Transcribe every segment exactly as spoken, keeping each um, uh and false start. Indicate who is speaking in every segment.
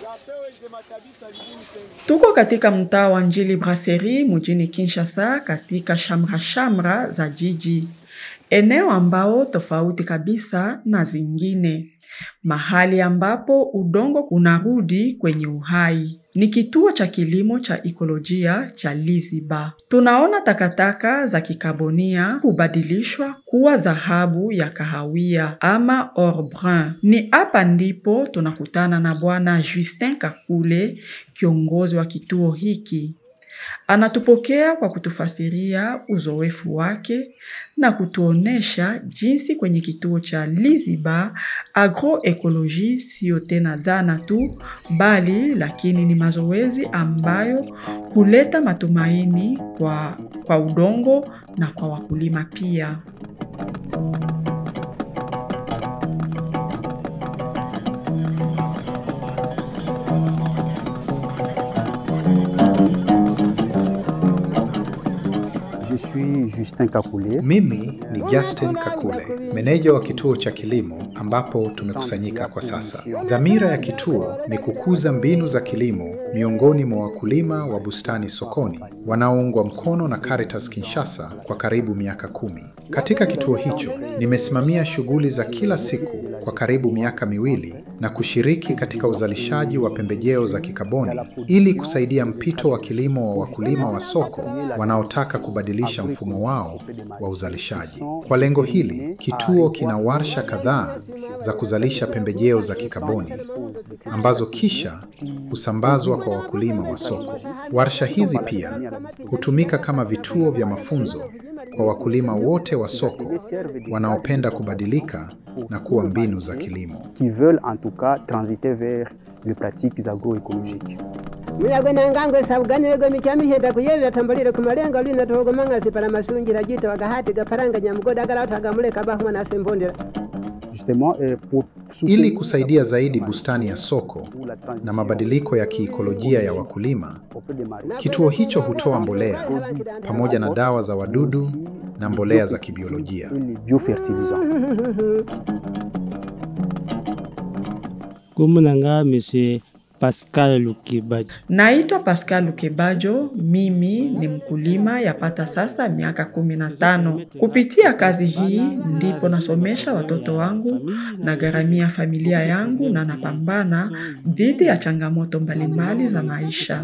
Speaker 1: Tuko katika mtaa wa Njili Brasserie mjini Kinshasa katika shamra shamra za jiji. Eneo ambao tofauti kabisa na zingine. Mahali ambapo udongo unarudi kwenye uhai. Ni kituo cha kilimo cha ekolojia cha Liziba. Tunaona takataka za kikabonia kubadilishwa kuwa dhahabu ya kahawia ama or brun. Ni hapa ndipo tunakutana na bwana Justin Kakule, kiongozi wa kituo hiki. Anatupokea kwa kutufasiria uzoefu wake na kutuonesha jinsi kwenye kituo cha Liziba agroekoloji sio tena dhana tu, bali lakini ni mazoezi ambayo huleta matumaini kwa, kwa udongo na kwa wakulima pia.
Speaker 2: Je suis Justin Kakule.
Speaker 3: Mimi ni Justin Kakule, meneja wa kituo cha kilimo ambapo tumekusanyika kwa sasa. Dhamira ya kituo ni kukuza mbinu za kilimo miongoni mwa wakulima wa bustani sokoni wanaoungwa mkono na Caritas Kinshasa kwa karibu miaka kumi. Katika kituo hicho nimesimamia shughuli za kila siku kwa karibu miaka miwili na kushiriki katika uzalishaji wa pembejeo za kikaboni ili kusaidia mpito wa kilimo wa wakulima wa soko wanaotaka kubadilisha mfumo wao wa uzalishaji. Kwa lengo hili, kituo kina warsha kadhaa za kuzalisha pembejeo za kikaboni ambazo kisha husambazwa kwa wakulima wa soko. Warsha hizi pia hutumika kama vituo vya mafunzo kwa wakulima wote wa soko wanaopenda kubadilika na kuwa mbinu za kilimo.
Speaker 2: Qui veulent en tout cas transiter vers les pratiques agroécologiques.
Speaker 4: Muyagwena ngangwe sabuganire go michami heda kuyerera tambalire ku malenga lina togo mangasi para masungira jita wagahati gaparanga nyamugoda galata gamuleka bahuma na sembondera.
Speaker 2: Justement, eh, pour
Speaker 3: ili kusaidia zaidi bustani ya soko na mabadiliko ya kiikolojia ya wakulima, kituo hicho hutoa mbolea pamoja na dawa za wadudu na mbolea za kibiolojia.
Speaker 5: Kumunanga Monsieur Pascal Lukebajo.
Speaker 1: Naitwa Pascal Lukebajo, mimi ni mkulima yapata sasa miaka kumi na tano. Kupitia kazi hii ndipo nasomesha watoto wangu na gharamia familia yangu na napambana dhidi ya changamoto mbalimbali za maisha.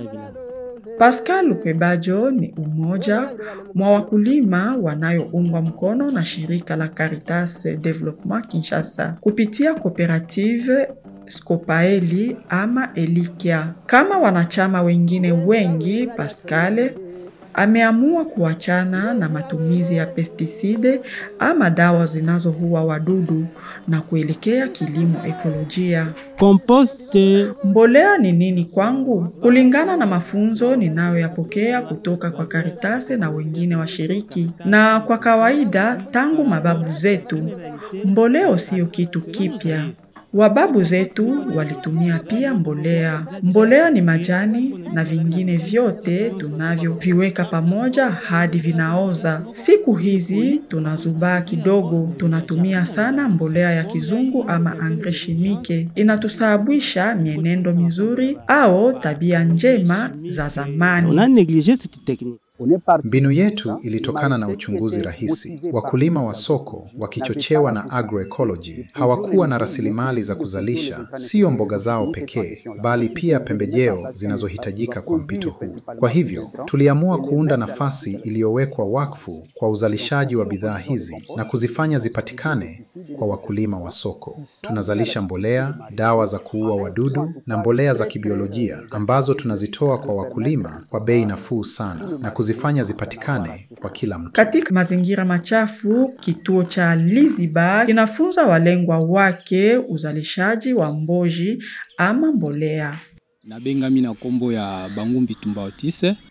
Speaker 1: Pascal Lukebajo ni umoja mwa wakulima wanayoungwa mkono na shirika la Caritas Development Kinshasa kupitia cooperative Skopaeli ama Elikia. Kama wanachama wengine wengi, Pascal ameamua kuachana na matumizi ya pesticide ama dawa zinazoua wadudu na kuelekea kilimo ekolojia.
Speaker 5: Compost.
Speaker 1: Mbolea ni nini kwangu? Kulingana na mafunzo ninayoyapokea kutoka kwa Caritas na wengine washiriki, na kwa kawaida tangu mababu zetu, mbolea sio kitu kipya. Wababu zetu walitumia pia mbolea. Mbolea ni majani na vingine vyote tunavyoviweka pamoja hadi vinaoza. Siku hizi tunazubaa kidogo, tunatumia sana mbolea ya kizungu ama engrais chimique. Inatusababisha mienendo mizuri au tabia njema za zamani.
Speaker 5: On a négligé cette technique.
Speaker 3: Mbinu yetu ilitokana na uchunguzi rahisi. Wakulima wa soko wakichochewa na agroecology hawakuwa na rasilimali za kuzalisha sio mboga zao pekee, bali pia pembejeo zinazohitajika kwa mpito huu. Kwa hivyo, tuliamua kuunda nafasi iliyowekwa wakfu kwa uzalishaji wa bidhaa hizi na kuzifanya zipatikane kwa wakulima wa soko. Tunazalisha mbolea, dawa za kuua wadudu na mbolea za kibiolojia ambazo tunazitoa kwa wakulima kwa bei nafuu sana na kuzifanya zipatikane kwa kila mtu.
Speaker 1: Katika mazingira machafu, kituo cha Liziba kinafunza walengwa wake uzalishaji wa mboji ama mbolea.
Speaker 6: Nabenga mina kombo ya Bangumbi Tumba Otise.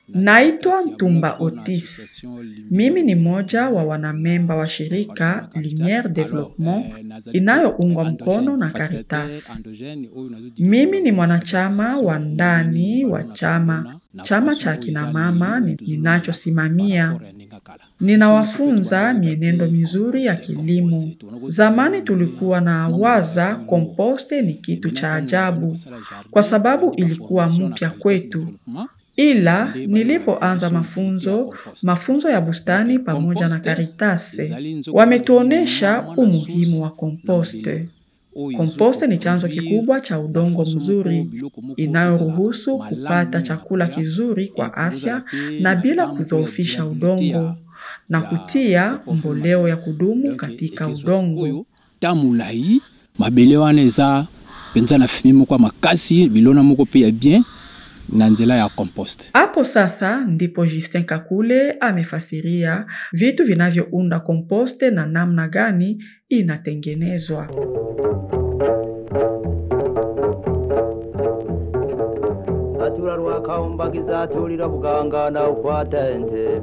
Speaker 1: Naitwa Mtumba Otis. Mimi ni moja wa wanamemba wa shirika Lumière Développement inayoungwa mkono na Caritas. Mimi ni mwanachama wa ndani wa chama, chama cha kina mama ninachosimamia. Ninawafunza mienendo mizuri ya kilimo. Zamani tulikuwa na waza komposte ni kitu cha ajabu kwa sababu ilikuwa mpya kwetu. Ila nilipoanza mafunzo, mafunzo ya bustani pamoja na Caritas, wametuonesha umuhimu wa komposte. Komposte ni chanzo kikubwa cha udongo mzuri, inayoruhusu kupata chakula kizuri kwa afya na bila kudhoofisha udongo, na kutia mboleo ya kudumu katika udongo.
Speaker 6: Tamulai mabele waneza penza na fimimo kwa makasi bilona moko pia bien na nzela ya compost.
Speaker 1: Hapo sasa ndipo Justin Kakule amefasiria vitu vinavyounda komposte na namna gani inatengenezwa.
Speaker 7: Atura rwakaumbagiza turira buganga na ukwatente.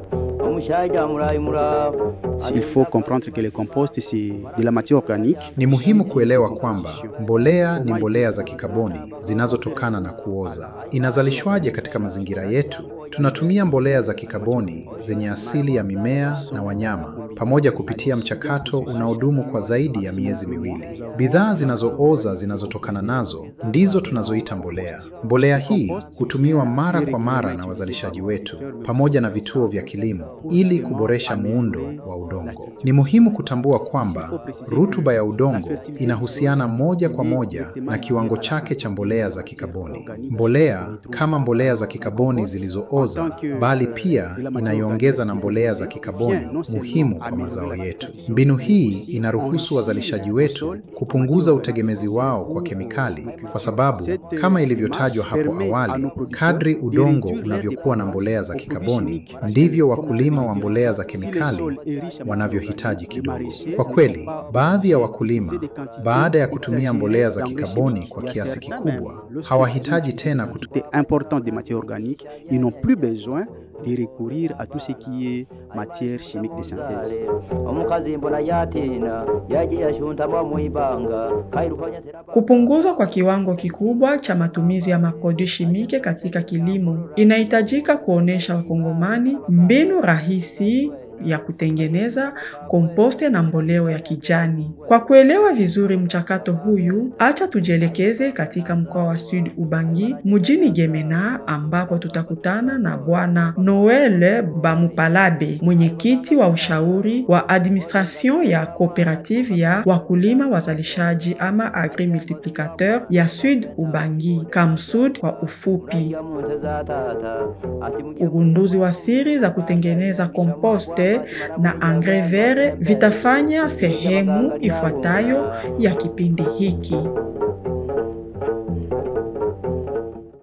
Speaker 2: Il faut comprendre que le compost c'est de la matière organique.
Speaker 3: Ni muhimu kuelewa kwamba mbolea ni mbolea za kikaboni zinazotokana na kuoza. Inazalishwaje katika mazingira yetu? Tunatumia mbolea za kikaboni zenye asili ya mimea na wanyama pamoja kupitia mchakato unaodumu kwa zaidi ya miezi miwili. Bidhaa zinazooza zinazotokana nazo ndizo tunazoita mbolea. Mbolea hii hutumiwa mara kwa mara na wazalishaji wetu pamoja na vituo vya kilimo ili kuboresha muundo wa udongo. Ni muhimu kutambua kwamba rutuba ya udongo inahusiana moja kwa moja na kiwango chake cha mbolea za kikaboni. Mbolea kama mbolea za kikaboni zilizooza bali pia inaiongeza na mbolea za kikaboni muhimu kwa mazao yetu. Mbinu hii inaruhusu wazalishaji wetu kupunguza utegemezi wao kwa kemikali kwa sababu kama ilivyotajwa hapo awali, kadri udongo unavyokuwa na mbolea za kikaboni ndivyo wakulima wa mbolea za kemikali wanavyohitaji kidogo. Kwa kweli, baadhi ya wakulima baada ya kutumia mbolea za kikaboni kwa kiasi kikubwa hawahitaji tena kutumia
Speaker 2: important des matières organiques, ils n'ont plus besoin de recourir à tout ce qui est matière chimique de synthèse.
Speaker 1: Kupunguzwa kwa kiwango kikubwa cha matumizi ya maprodui shimike katika kilimo inahitajika kuonesha wakongomani mbinu rahisi ya kutengeneza komposte na mboleo ya kijani. Kwa kuelewa vizuri mchakato huyu, acha tujielekeze katika mkoa wa Sud Ubangi, mjini Gemena, ambapo tutakutana na Bwana Noel Bamupalabe, mwenyekiti wa ushauri wa administration ya cooperative ya wakulima wazalishaji ama agri multiplicateur ya Sud Ubangi, Kamsud kwa ufupi. Ugunduzi wa siri za kutengeneza komposte na engrais vert vitafanya sehemu ifuatayo ya kipindi hiki.